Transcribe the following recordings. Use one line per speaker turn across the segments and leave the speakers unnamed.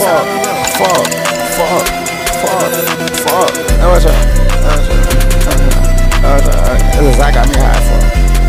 fuck. That was her. That's exactly got me high for.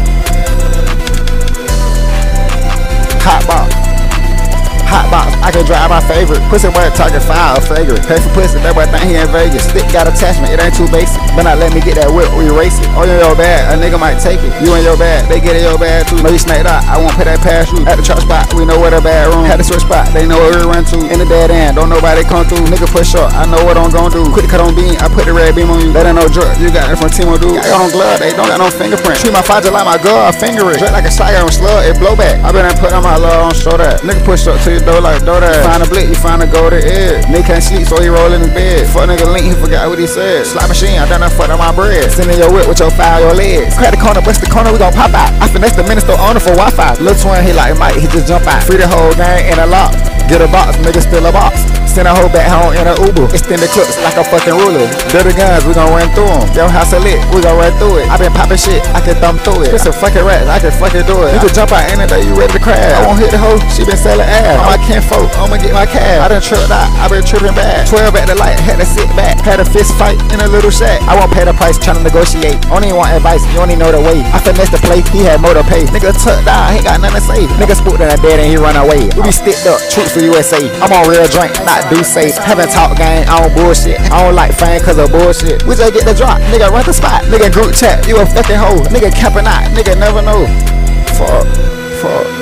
Hot box, I can drive my favorite. Pussy boy talking foul, flagrant. Pay for pussy, that boy think he in Vegas. Stick got attachment, it ain't too basic. But not let me get that whip, we race it. Oh, you in your bag, a nigga might take it. You in your bag, they get in your bag too. Know you snaked out, I won't pay that pass through. At the church spot, we know where the bad room. Had the switch spot, they know where we run to. In the dead end, don't nobody come through. Nigga push up, I know what I'm gon' do. Quick cut on beam, I put the red beam on you. That ain't no drug, you got it from Timo dude. Got on glove, they don't got no fingerprint. Treat my father like my girl, I finger it. Drip like a shotgun slug, it blow back. I been there putting on my love on show that. Nigga push up to your door like door that. Find a blick, you find a go to edge. Nigga can't sleep, so he roll in his bed. Fuck nigga link, he forgot what he said. Slot machine, I done that fuck on my bread. Send in your whip with your file, your legs. Crack the corner, bust the corner, we gon' pop out. I finesse the minister owner for Wi-Fi. Lil' twin, he like Mike, he just jump out. Free the whole gang in a lock. Get a box, nigga steal a box. Send a hoe back home in a Uber. Extend the clips like a fucking ruler. Dirty guns, we gon' run through them. Your house a lit, we gon' run through it. I been poppin' shit, I can thumb through it. It's a fucking rat, I can fucking do it. You can jump out any day, you ready to crash. I won't hit the hoe, she been selling ass. On my kinfolk, I'ma get my cash. I done tripped out, I been tripping bad. 12 at the light, had to sit back. Had a fist fight in a little shack. I won't pay the price, tryna negotiate. Only want advice, you only know the way. I finessed the play, he had more to pay. Nigga tucked down, he got nothing to say. Nigga spooked in the bed and he run away. We be sticked up, troops for USA. I'm on real drink, not do safe. Talk gang, I don't bullshit. I don't like fame cause of bullshit. We just get the drop, nigga run the spot. Nigga group chat, you a fucking hoe. Nigga capping out, nigga never know. Fuck.